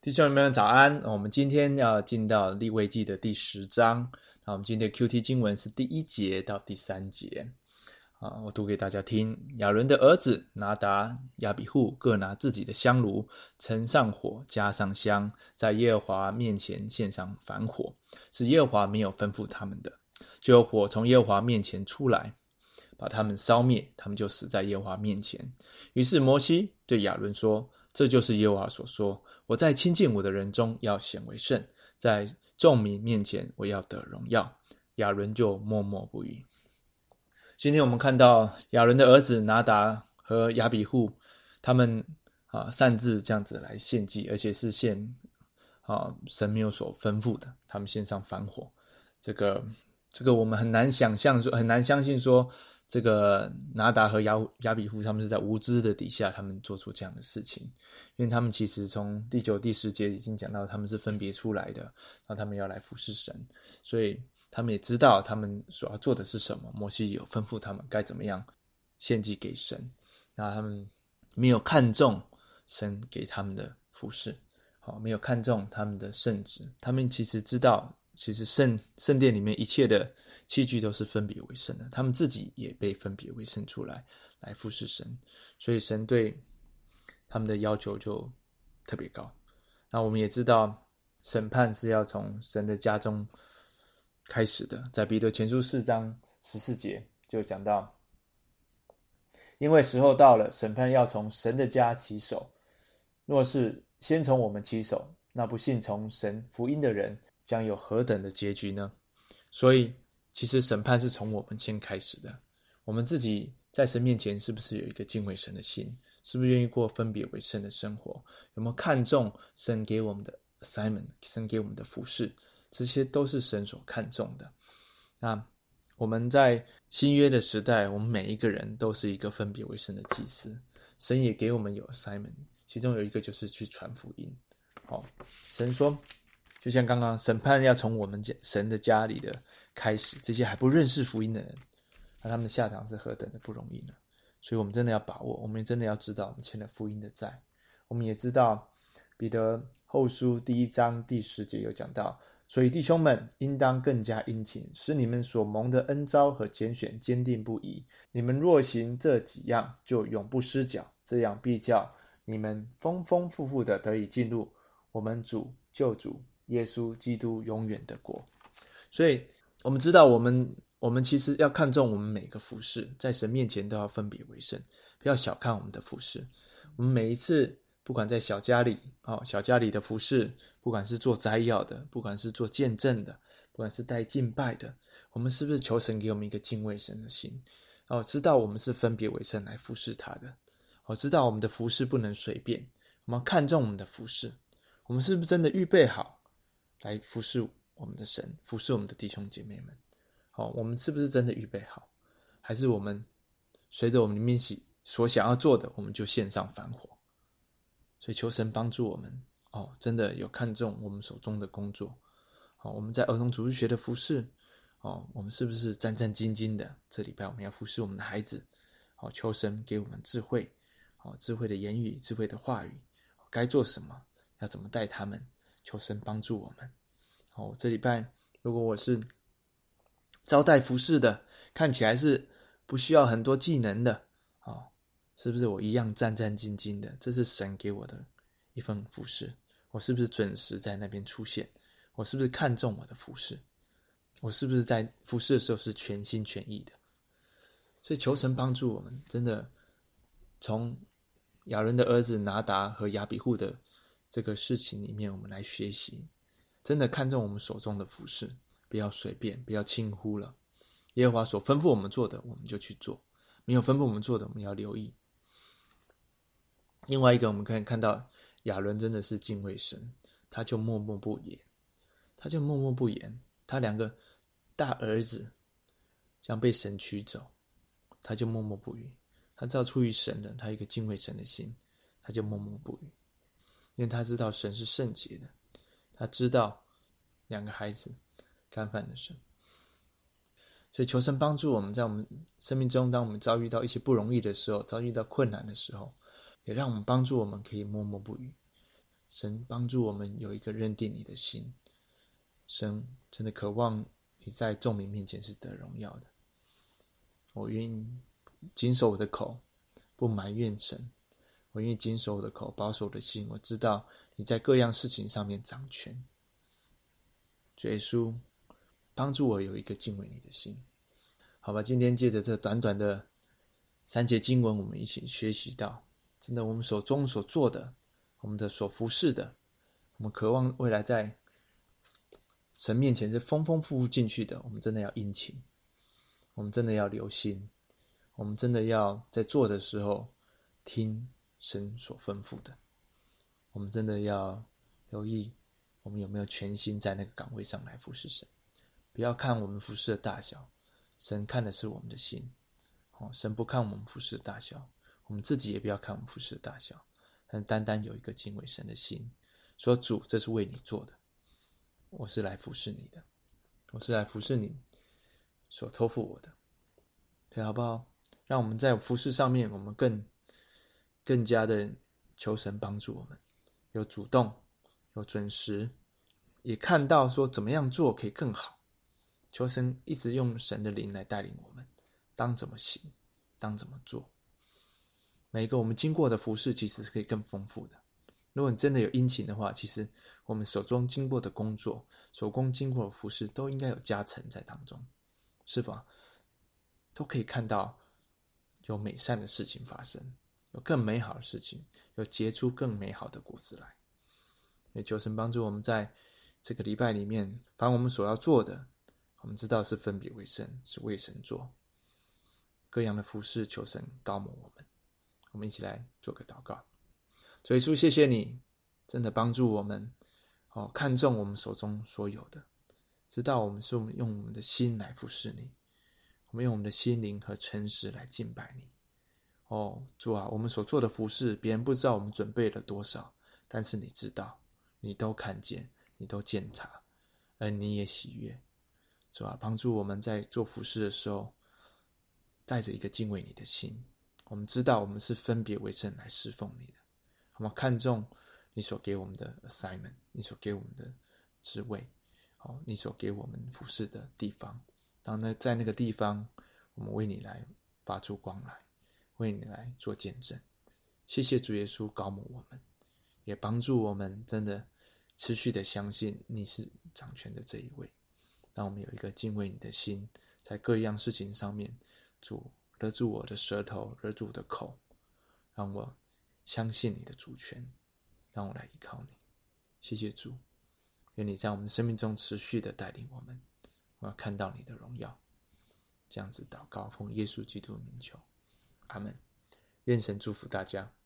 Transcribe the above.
弟兄们早安，我们今天要进到利未记的第10章。那我们今天的 QT 经文是第1节到第3节。我读给大家听。亚伦的儿子拿达、亚比户各拿自己的香炉，盛上火，加上香，在耶和华面前献上燔火，是耶和华没有吩咐他们的。就有火从耶和华面前出来，把他们烧灭，他们就死在耶和华面前。于是摩西对亚伦说：这就是耶和华所说，我在亲近我的人中要显为圣，在众民面前我要得荣耀。亚伦就默默不语。今天我们看到亚伦的儿子拿达和亚比户，他们擅自这样子来献祭，而且是献神没有所吩咐的，他们献上燔火。这个我们很难想象说，很难相信说，这个拿达和亚比户他们是在无知的底下，他们做出这样的事情，因为他们其实从第9、第10节已经讲到，他们是分别出来的，然后他们要来服侍神，所以他们也知道他们所要做的是什么。摩西有吩咐他们该怎么样献祭给神，那他们没有看重神给他们的服侍，没有看重他们的圣职。他们其实知道，其实圣殿里面一切的器具都是分别为圣的，他们自己也被分别为圣出来服侍神，所以神对他们的要求就特别高。那我们也知道审判是要从神的家中开始的，在彼得前书4章14节就讲到，因为时候到了，审判要从神的家起手，若是先从我们起手，那不信从神福音的人将有何等的结局呢？所以其实审判是从我们先开始的。我们自己在神面前是不是有一个敬畏神的心？是不是愿意过分别为圣的生活？有没有看重神给我们的 assignment， 神给我们的服事？这些都是神所看重的。那我们在新约的时代，我们每一个人都是一个分别为圣的祭司，神也给我们有 assignment， 其中有一个就是去传福音。神说，就像刚刚审判要从我们神的家里的开始，这些还不认识福音的人，那他们的下场是何等的不容易呢？所以我们真的要把握，我们也真的要知道我们欠了福音的债。我们也知道彼得后书第1章第10节有讲到，所以弟兄们应当更加殷勤，使你们所蒙的恩召和拣选坚定不移。你们若行这几样，就永不失脚，这样必叫你们丰丰富富的得以进入我们主救主耶稣基督永远的国。所以我们知道我们其实要看重我们每个服事，在神面前都要分别为圣，不要小看我们的服事。我们每一次不管在小家里的服事，不管是做摘要的，不管是做见证的，不管是带敬拜的，我们是不是求神给我们一个敬畏神的心？知道我们是分别为圣来服侍他的，知道我们的服事不能随便，我们看重我们的服事，我们是不是真的预备好来服侍我们的神，服侍我们的弟兄姐妹们？我们是不是真的预备好？还是我们随着我们里面所想要做的，我们就献上燔火？所以求神帮助我们真的有看重我们手中的工作。我们在儿童主日学的服事，我们是不是战战兢兢的？这礼拜我们要服侍我们的孩子，求神给我们智慧，智慧的言语，智慧的话语，该做什么，要怎么带他们，求神帮助我们。这礼拜如果我是招待服事的，看起来是不需要很多技能的，是不是我一样战战兢兢的？这是神给我的一份服事，我是不是准时在那边出现？我是不是看重我的服事？我是不是在服事的时候是全心全意的？所以求神帮助我们，真的从亚伦的儿子拿达和亚比户的这个事情里面，我们来学习，真的看重我们手中的服事，不要随便，不要轻忽了。耶和华所吩咐我们做的，我们就去做；没有吩咐我们做的，我们要留意。另外一个，我们可以看到亚伦真的是敬畏神，他就默默不言，他2个大儿子将被神取走，他就默默不语。他知道出于神的，他有一个敬畏神的心，他就默默不语，因为他知道神是圣洁的，他知道2个孩子干犯了神。所以求神帮助我们，在我们生命中，当我们遭遇到一些不容易的时候，遭遇到困难的时候，也让我们帮助我们可以默默不语。 神帮助我们有一个认定你的心，神真的渴望你在众民面前是得荣耀的。我愿意谨守我的口，不埋怨神。我愿意谨守我的口，保守我的心。我知道你在各样事情上面掌权。主耶稣，帮助我有一个敬畏你的心。好吧，今天借着这短短的3节经文，我们一起学习到，真的我们手中所做的，我们的所服侍的，我们渴望未来在神面前是丰丰富富进去的，我们真的要殷勤，我们真的要留心，我们真的要在做的时候听神所吩咐的，我们真的要留意我们有没有全心在那个岗位上来服侍神。不要看我们服侍的大小，神看的是我们的心。神不看我们服侍的大小，我们自己也不要看我们服侍的大小，但单单有一个敬畏神的心，说主，这是为你做的，我是来服侍你的，我是来服侍你所托付我的，对，好不好？让我们在服侍上面，我们更加的求神帮助我们，有主动，有准时，也看到说怎么样做可以更好。求神一直用神的灵来带领我们，当怎么行，当怎么做。每一个我们经过的服事其实是可以更丰富的。如果你真的有殷勤的话，其实我们手中经过的工作，手工经过的服事都应该有加成在当中，是吧？都可以看到有美善的事情发生，有更美好的事情，有结出更美好的果子来。也求神帮助我们在这个礼拜里面，把我们所要做的，我们知道是分别为圣，是为神做。各样的服事，求神高摩我们。我们一起来做个祷告。主耶稣，谢谢你真的帮助我们，看重我们手中所有的，知道我们是用我们的心来服侍你，我们用我们的心灵和诚实来敬拜你。主啊，我们所做的服事，别人不知道我们准备了多少，但是你知道，你都看见，你都检查，而你也喜悦。主啊，帮助我们在做服事的时候，带着一个敬畏你的心。我们知道我们是分别为圣来侍奉你的，我们看重你所给我们的 assignment， 你所给我们的职位，你所给我们服事的地方。当在那个地方，我们为你来发出光来，为你来做见证。谢谢主耶稣高摩我们，也帮助我们真的持续的相信你是掌权的这一位。让我们有一个敬畏你的心，在各样事情上面，主勒住我的舌头，勒住我的口，让我相信你的主权，让我来依靠你。谢谢主，愿你在我们的生命中持续的带领我们，我要看到你的荣耀。这样子祷告，奉耶稣基督的名求，阿们。愿神祝福大家。